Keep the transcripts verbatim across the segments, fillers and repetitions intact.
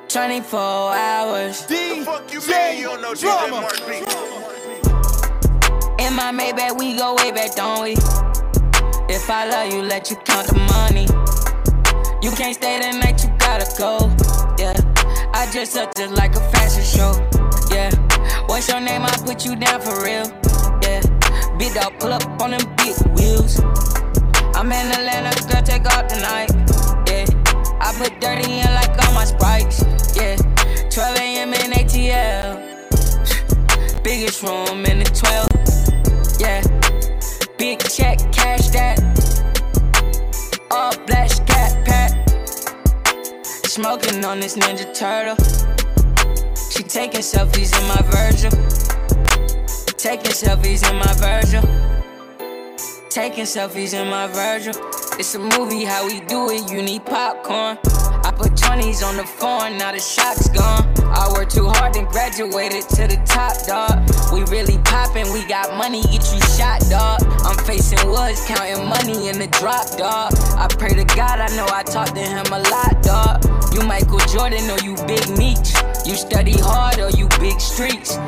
twenty-four hours. The fuck you mean you don't know D J Mark B? In my Maybach, we go way back, don't we? If I love you, let you count the money. You can't stay the night, you gotta go. Yeah, I dress up just like a fashion show. Yeah, what's your name? I put you down for real. Yeah, big dog pull up on them big wheels. I'm in Atlanta, girl, take off tonight. Yeah, I put dirty in like all my sprites. Yeah, twelve A M in A T L. Biggest room in the twelve. Yeah, big check, cash that. All black scat pack. Smoking on this Ninja Turtle. She taking selfies in my Virgil. Taking selfies in my Virgil. Taking selfies in my Virgil. It's a movie, how we do it, you need popcorn. I put twenties on the phone, now the shock's gone. I worked too hard and graduated to the top, dog. We really poppin', we got money, get you shot, dog. I'm facing woods, counting money in the drop, dog. I pray to God, I know I talk to him a lot, dog. You Michael Jordan or you Big Meech. You study hard or you big streets.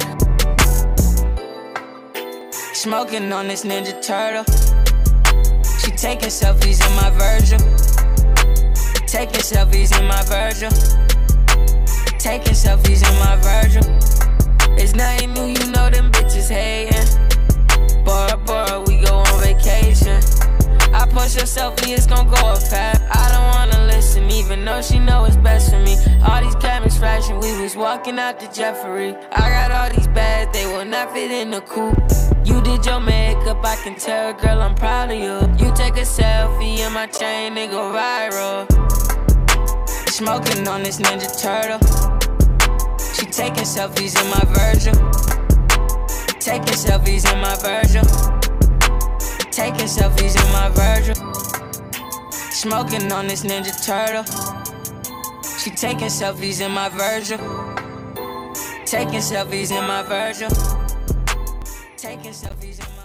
Smoking on this Ninja Turtle. She taking selfies in my Virgil. Taking selfies in my Virgil. Taking selfies in my Virgil. It's nothing new, you know them bitches hating. Bora Bora, we go on vacation. I post your selfie, it's gon' go up fast. I don't wanna listen, even though she know it's best for me. All these cameras flashing, we was walking out to Jeffrey. I got all these bags, they will not fit in the coupe. You did your makeup, I can tell, girl, I'm proud of you. You take a selfie in my chain, they go viral. Smoking on this Ninja Turtle. She taking selfies in my Virgil. Taking selfies in my Virgil. Taking selfies in my Virgil. Smoking on this Ninja Turtle. She taking selfies in my Virgil. Taking selfies in my Virgil. Taking selfies in my